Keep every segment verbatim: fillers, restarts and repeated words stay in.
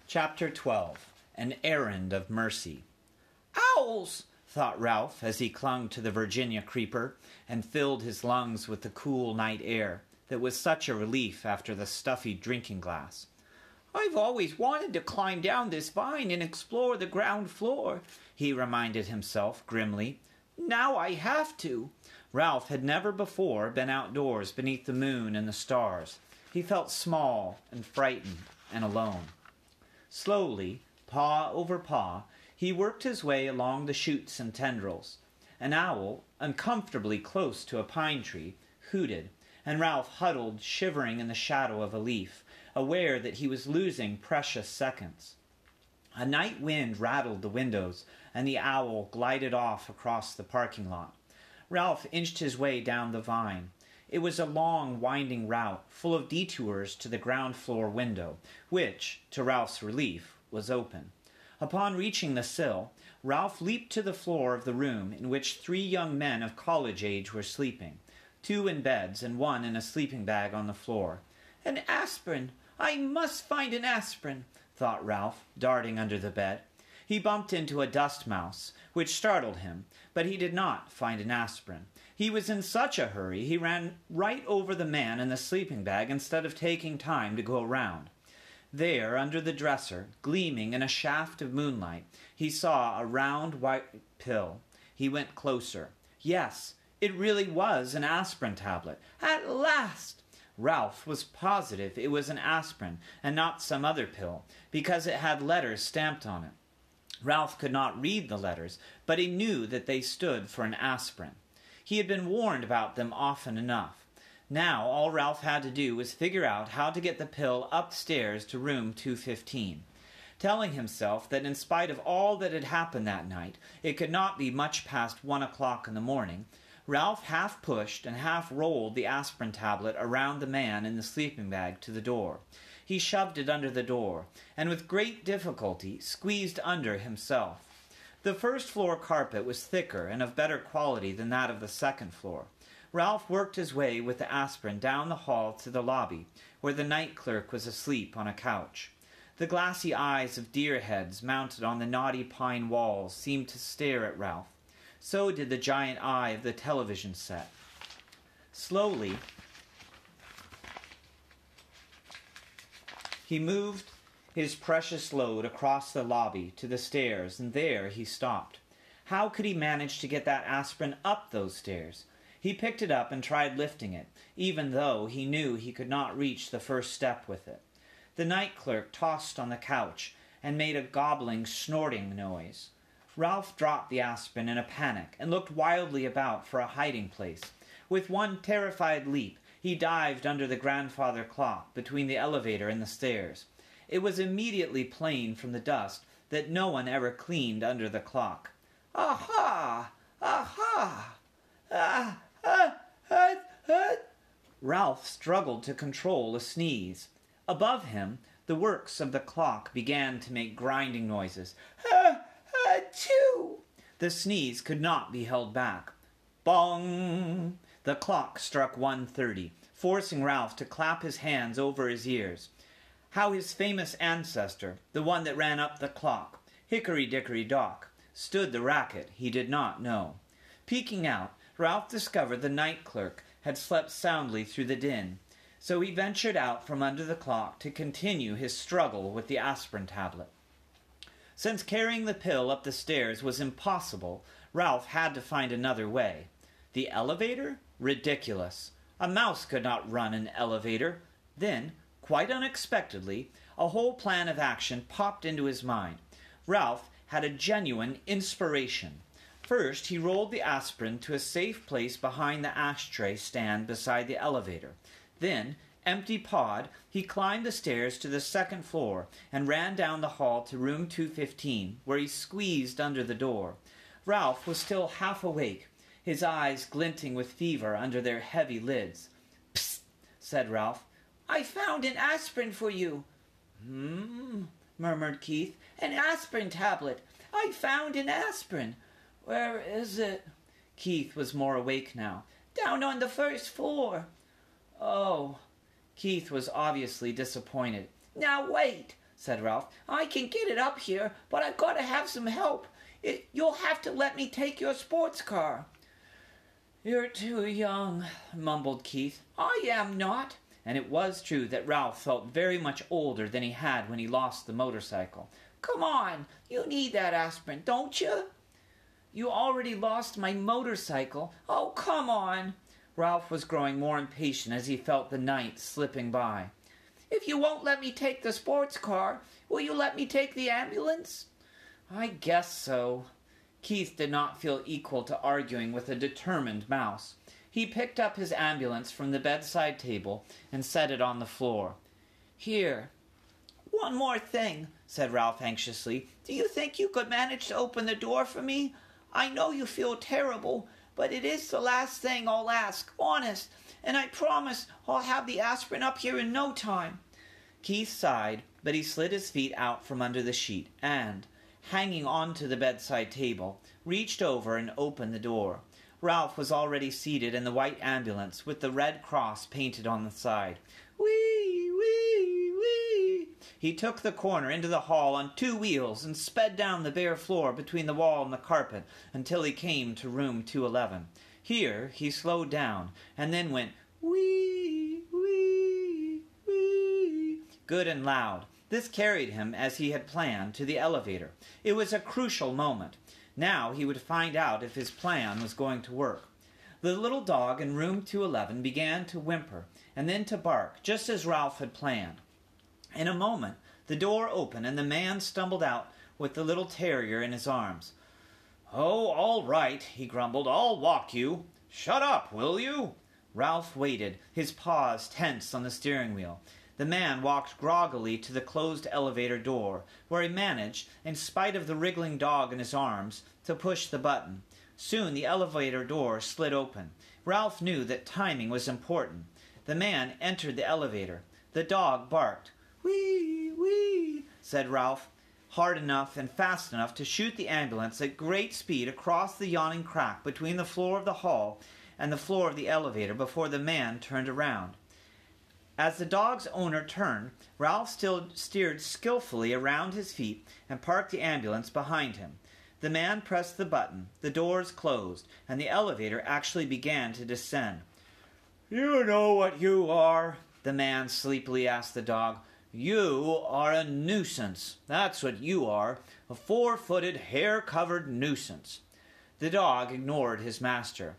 Chapter twelve. An Errand of Mercy. "Owls!" thought Ralph as he clung to the Virginia creeper and filled his lungs with the cool night air that was such a relief after the stuffy drinking glass. "I've always wanted to climb down this vine and explore the ground floor," he reminded himself grimly. "Now I have to." Ralph had never before been outdoors beneath the moon and the stars. He felt small and frightened and alone. Slowly, paw over paw, he worked his way along the shoots and tendrils. An owl, uncomfortably close to a pine tree, hooted, and Ralph huddled shivering in the shadow of a leaf, aware that he was losing precious seconds. A night wind rattled the windows, and the owl glided off across the parking lot. Ralph inched his way down the vine. It was a long, winding route, full of detours to the ground-floor window, which, to Ralph's relief, was open. Upon reaching the sill, Ralph leaped to the floor of the room in which three young men of college age were sleeping, two in beds and one in a sleeping bag on the floor. "An aspirin! I must find an aspirin!" thought Ralph, darting under the bed. He bumped into a dust mouse, which startled him, but he did not find an aspirin. He was in such a hurry he ran right over the man in the sleeping bag instead of taking time to go round. There, under the dresser, gleaming in a shaft of moonlight, he saw a round white pill. He went closer. Yes, it really was an aspirin tablet. At last! Ralph was positive it was an aspirin and not some other pill, because it had letters stamped on it. Ralph could not read the letters, but he knew that they stood for an aspirin. He had been warned about them often enough. Now all Ralph had to do was figure out how to get the pill upstairs to room two fifteen. Telling himself that in spite of all that had happened that night, it could not be much past one o'clock in the morning, Ralph half pushed and half rolled the aspirin tablet around the man in the sleeping bag to the door. He shoved it under the door, and with great difficulty squeezed under himself. The first floor carpet was thicker and of better quality than that of the second floor. Ralph worked his way with the aspirin down the hall to the lobby, where the night clerk was asleep on a couch. The glassy eyes of deer heads mounted on the knotty pine walls seemed to stare at Ralph. So did the giant eye of the television set. Slowly, he moved his precious load across the lobby to the stairs, and there he stopped. How could he manage to get that aspirin up those stairs? He picked it up and tried lifting it, even though he knew he could not reach the first step with it. The night clerk tossed on the couch and made a gobbling, snorting noise. Ralph dropped the aspirin in a panic and looked wildly about for a hiding place. With one terrified leap, he dived under the grandfather clock between the elevator and the stairs. It was immediately plain from the dust that no one ever cleaned under the clock. "Aha! Aha! Ah! Ah! Ah! Ah!" Ralph struggled to control a sneeze. Above him, the works of the clock began to make grinding noises. "Ah! Ah! Achoo!" The sneeze could not be held back. Bong! The clock struck one thirty, forcing Ralph to clap his hands over his ears. How his famous ancestor, the one that ran up the clock, Hickory-Dickory-Dock, stood the racket he did not know. Peeking out, Ralph discovered the night clerk had slept soundly through the din, so he ventured out from under the clock to continue his struggle with the aspirin tablet. Since carrying the pill up the stairs was impossible, Ralph had to find another way. The elevator? Ridiculous. A mouse could not run an elevator. Then, quite unexpectedly, a whole plan of action popped into his mind. Ralph had a genuine inspiration. First, he rolled the aspirin to a safe place behind the ashtray stand beside the elevator. Then, empty-pawed, he climbed the stairs to the second floor and ran down the hall to room two fifteen, where he squeezed under the door. Ralph was still half awake, his eyes glinting with fever under their heavy lids. "Psst!" said Ralph. "I found an aspirin for you." "Hmm," murmured Keith. "An aspirin tablet. I found an aspirin. Where is it?" Keith was more awake now. "Down on the first floor." "Oh." Keith was obviously disappointed. "Now wait," said Ralph. "I can get it up here, but I've got to have some help. It, you'll have to let me take your sports car." "You're too young," mumbled Keith. "I am not." And it was true that Ralph felt very much older than he had when he lost the motorcycle. "Come on, you need that aspirin, don't you?" "You already lost my motorcycle." "Oh, come on." Ralph was growing more impatient as he felt the night slipping by. "If you won't let me take the sports car, will you let me take the ambulance?" "I guess so." Keith did not feel equal to arguing with a determined mouse. He picked up his ambulance from the bedside table and set it on the floor. "Here." "One more thing," said Ralph anxiously. "Do you think you could manage to open the door for me? I know you feel terrible, but it is the last thing I'll ask, honest, and I promise I'll have the aspirin up here in no time." Keith sighed, but he slid his feet out from under the sheet and, hanging on to the bedside table, reached over and opened the door. Ralph was already seated in the white ambulance with the red cross painted on the side. Whee! Whee! Whee! He took the corner into the hall on two wheels and sped down the bare floor between the wall and the carpet until he came to room two eleven. Here he slowed down and then went whee! Whee! Whee! Good and loud. This carried him, as he had planned, to the elevator. It was a crucial moment. Now he would find out if his plan was going to work. The little dog in room two eleven began to whimper and then to bark, just as Ralph had planned. In a moment, the door opened and the man stumbled out with the little terrier in his arms. "Oh, all right," he grumbled. "I'll walk you." "Shut up, will you?" Ralph waited, his paws tense on the steering wheel. The man walked groggily to the closed elevator door, where he managed, in spite of the wriggling dog in his arms, to push the button. Soon the elevator door slid open. Ralph knew that timing was important. The man entered the elevator. The dog barked. "Whee! Whee!" said Ralph, hard enough and fast enough to shoot the ambulance at great speed across the yawning crack between the floor of the hall and the floor of the elevator before the man turned around. As the dog's owner turned, Ralph still steered skillfully around his feet and parked the ambulance behind him. The man pressed the button, the doors closed, and the elevator actually began to descend. "You know what you are?" the man sleepily asked the dog. "You are a nuisance. That's what you are, a four-footed, hair-covered nuisance." The dog ignored his master.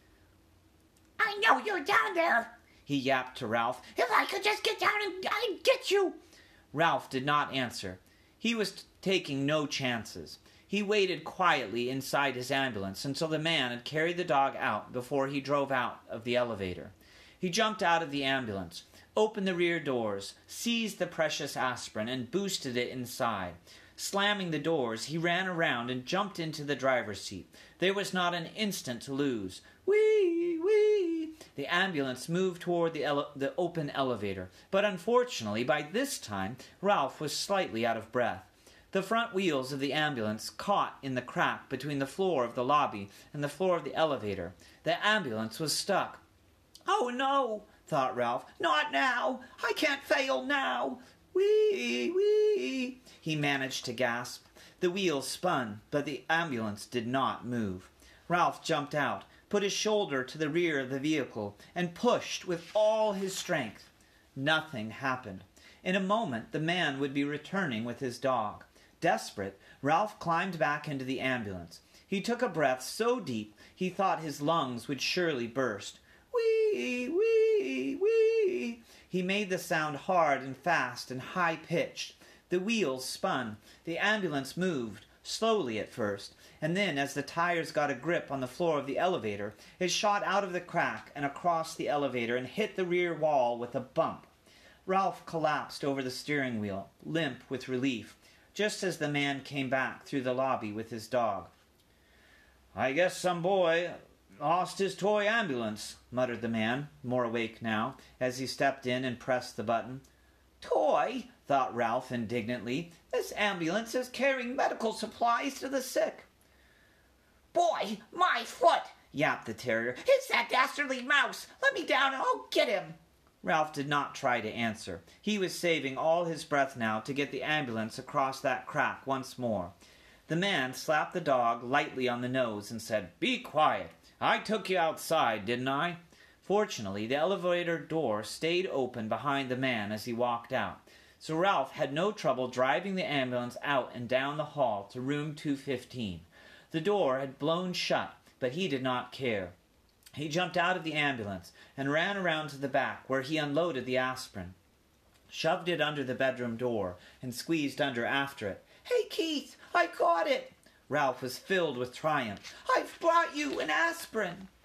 "I know you're down there," he yapped to Ralph. "If I could just get down and I'd get you." Ralph did not answer. He was t- taking no chances. He waited quietly inside his ambulance until the man had carried the dog out before he drove out of the elevator. He jumped out of the ambulance, opened the rear doors, seized the precious aspirin, and boosted it inside. Slamming the doors, he ran around and jumped into the driver's seat. There was not an instant to lose. Whee! Whee! The ambulance moved toward the, ele- the open elevator, but unfortunately, by this time, Ralph was slightly out of breath. The front wheels of the ambulance caught in the crack between the floor of the lobby and the floor of the elevator. The ambulance was stuck. "Oh, no," thought Ralph. "Not now. I can't fail now. Whee! Whee!" He managed to gasp. The wheels spun, but the ambulance did not move. Ralph jumped out, put his shoulder to the rear of the vehicle, and pushed with all his strength. Nothing happened. In a moment, the man would be returning with his dog. Desperate, Ralph climbed back into the ambulance. He took a breath so deep he thought his lungs would surely burst. Whee! Whee! Whee! He made the sound hard and fast and high-pitched. The wheels spun. The ambulance moved, slowly at first, and then, as the tires got a grip on the floor of the elevator, it shot out of the crack and across the elevator and hit the rear wall with a bump. Ralph collapsed over the steering wheel, limp with relief, just as the man came back through the lobby with his dog. "I guess some boy lost his toy ambulance," muttered the man, more awake now, as he stepped in and pressed the button. "Toy?" thought Ralph indignantly. "This ambulance is carrying medical supplies to the sick." "Boy, my foot!" yapped the terrier. "It's that dastardly mouse! Let me down and I'll get him!" Ralph did not try to answer. He was saving all his breath now to get the ambulance across that crack once more. The man slapped the dog lightly on the nose and said, "Be quiet. I took you outside, didn't I?" Fortunately, the elevator door stayed open behind the man as he walked out, so Ralph had no trouble driving the ambulance out and down the hall to room two fifteen. The door had blown shut, but he did not care. He jumped out of the ambulance and ran around to the back, where he unloaded the aspirin, shoved it under the bedroom door, and squeezed under after it. "Hey, Keith, I caught it!" Ralph was filled with triumph. "I've brought you an aspirin."